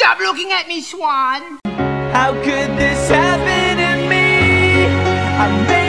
Stop looking at me, Swan. How could this happen to me?